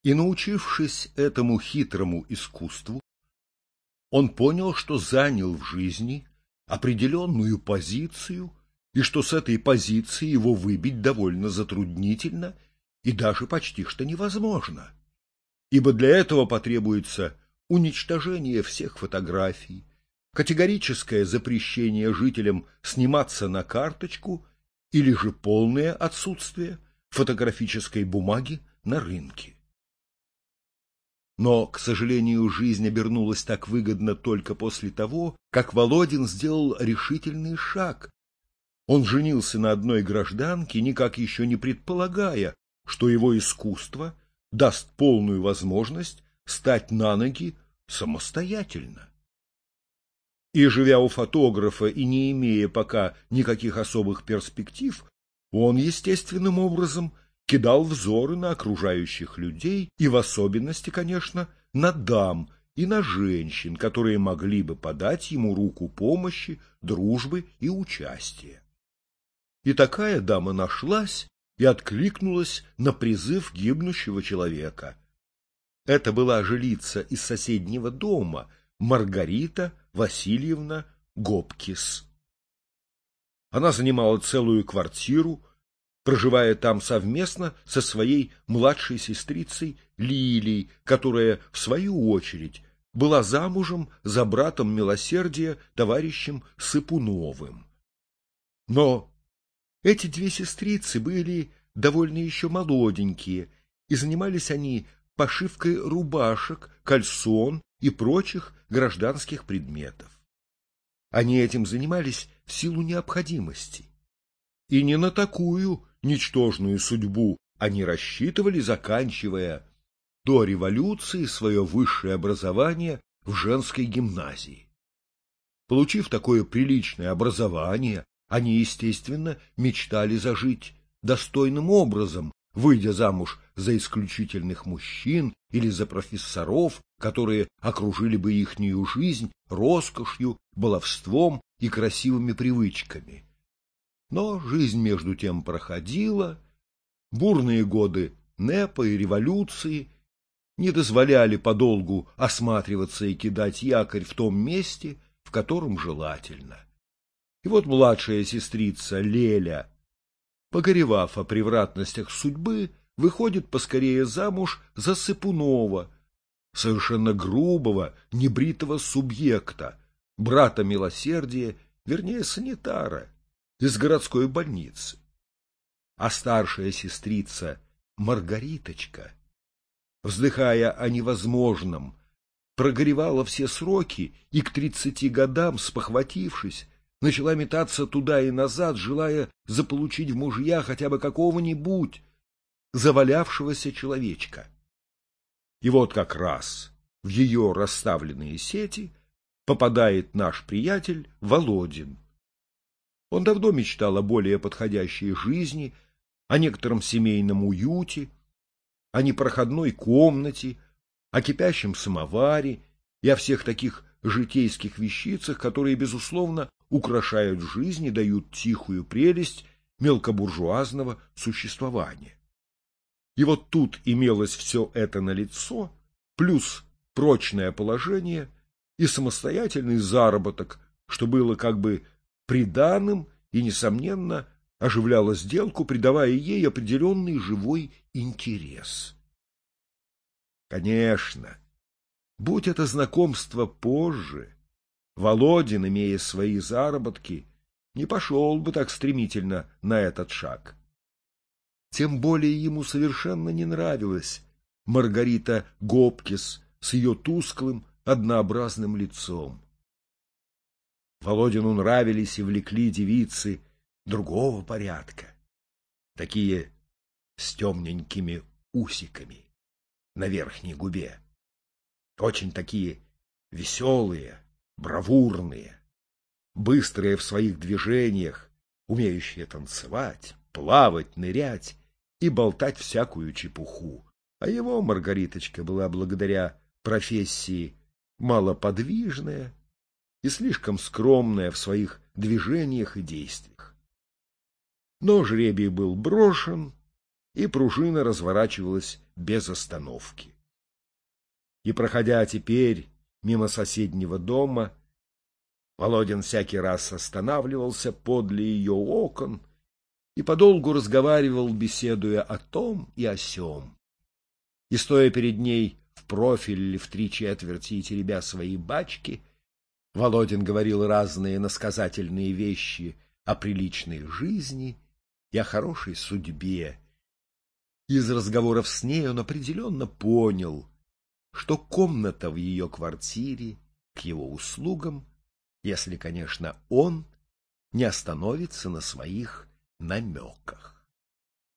И, научившись этому хитрому искусству, он понял, что занял в жизни определенную позицию, и что с этой позиции его выбить довольно затруднительно и даже почти что невозможно, ибо для этого потребуется уничтожение всех фотографий, категорическое запрещение жителям сниматься на карточку или же полное отсутствие фотографической бумаги на рынке. Но, к сожалению, жизнь обернулась так выгодно только после того, как Володин сделал решительный шаг. Он женился на одной гражданке, никак еще не предполагая, что его искусство даст полную возможность стать на ноги самостоятельно. И, живя у фотографа и не имея пока никаких особых перспектив, он естественным образом кидал взоры на окружающих людей и в особенности, конечно, на дам и на женщин, которые могли бы подать ему руку помощи, дружбы и участия. И такая дама нашлась и откликнулась на призыв гибнущего человека. Это была жилица из соседнего дома Маргарита Васильевна Гопкис. Она занимала целую квартиру, проживая там совместно со своей младшей сестрицей Лилией, которая, в свою очередь, была замужем за братом Милосердия, товарищем Сыпуновым. Но эти две сестрицы были довольно еще молоденькие, и занимались они пошивкой рубашек, кальсон и прочих гражданских предметов. Они этим занимались в силу необходимости. И не на такую ничтожную судьбу они рассчитывали, заканчивая до революции свое высшее образование в женской гимназии. Получив такое приличное образование, они, естественно, мечтали зажить достойным образом, выйдя замуж за исключительных мужчин или за профессоров, которые окружили бы ихнюю жизнь роскошью, баловством и красивыми привычками. Но жизнь между тем проходила, бурные годы НЭПа и революции не дозволяли подолгу осматриваться и кидать якорь в том месте, в котором желательно. И вот младшая сестрица Леля, погоревав о превратностях судьбы, выходит поскорее замуж за Сыпунова, совершенно грубого, небритого субъекта, брата Милосердия, вернее, санитара, из городской больницы. А старшая сестрица Маргариточка, вздыхая о невозможном, прогоревала все сроки и к 30 годам, спохватившись, начала метаться туда и назад, желая заполучить в мужья хотя бы какого-нибудь завалявшегося человечка. И вот как раз в ее расставленные сети попадает наш приятель Володин. Он давно мечтал о более подходящей жизни, о некотором семейном уюте, о непроходной комнате, о кипящем самоваре и о всех таких житейских вещицах, которые, безусловно, украшают жизнь и дают тихую прелесть мелкобуржуазного существования. И вот тут имелось все это налицо, плюс прочное положение и самостоятельный заработок, что было как бы приданым и, несомненно, оживляло сделку, придавая ей определенный живой интерес. Конечно, будь это знакомство позже, Володин, имея свои заработки, не пошел бы так стремительно на этот шаг. Тем более ему совершенно не нравилась Маргарита Гопкис с ее тусклым, однообразным лицом. Володину нравились и влекли девицы другого порядка, такие с темненькими усиками на верхней губе, очень такие веселые, бравурные, быстрые в своих движениях, умеющие танцевать, плавать, нырять и болтать всякую чепуху. А его Маргариточка была благодаря профессии малоподвижная и слишком скромная в своих движениях и действиях. Но жребий был брошен, и пружина разворачивалась без остановки. И, проходя теперь мимо соседнего дома, Володин всякий раз останавливался подле ее окон и подолгу разговаривал, беседуя о том и о сём. И, стоя перед ней в профиль или в 3/4 и теребя свои бачки, Володин говорил разные насказательные вещи о приличной жизни и о хорошей судьбе. Из разговоров с ней он определенно понял, что комната в ее квартире к его услугам, если, конечно, он не остановится на своих намеках.